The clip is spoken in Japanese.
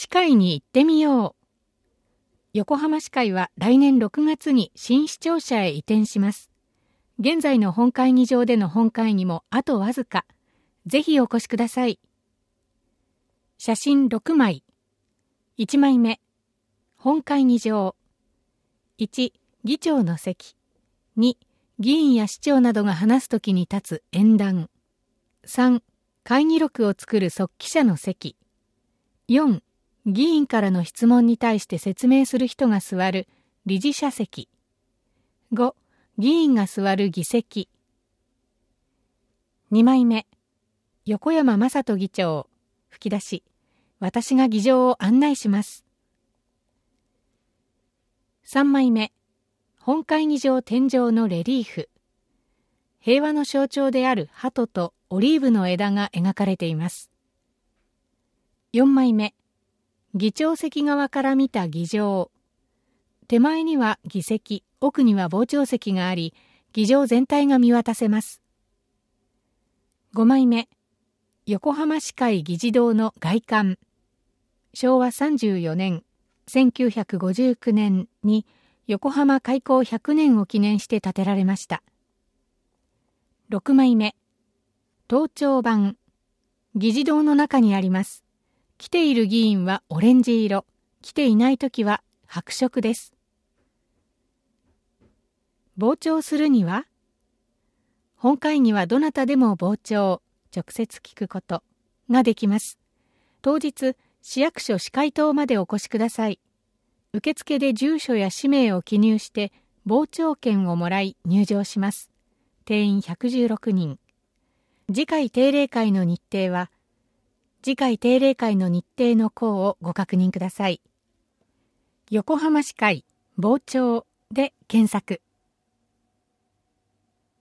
歯科医に行ってみよう。横浜歯科医は来年6月に新市庁舎へ移転します。現在の本会議場での本会議もあとわずか。ぜひお越しください。写真6枚。1枚目。本会議場。1、議長の席。2、議員や市長などが話すときに立つ演壇。3、会議録を作る速記者の席。4、議員からの質問に対して説明する人が座る理事者席。5、議員が座る議席。2枚目。横山正人議長。吹き出し。私が議場を案内します。3枚目。本会議場天井のレリーフ。平和の象徴である鳩とオリーブの枝が描かれています。4枚目。議長席側から見た議場。手前には議席、奥には傍聴席があり、議場全体が見渡せます。5枚目。横浜市会議事堂の外観。昭和34年、1959年に横浜開港100年を記念して建てられました。6枚目。登庁板。議事堂の中にあります。来ている議員はオレンジ色、来ていないときは白色です。傍聴するには、本会議はどなたでも傍聴、直接聞くことができます。当日、市役所司会棟までお越しください。受付で住所や氏名を記入して傍聴券をもらい入場します。定員116人。次回定例会の日程は、次回定例会の日程の項をご確認ください。横浜市会傍聴で検索。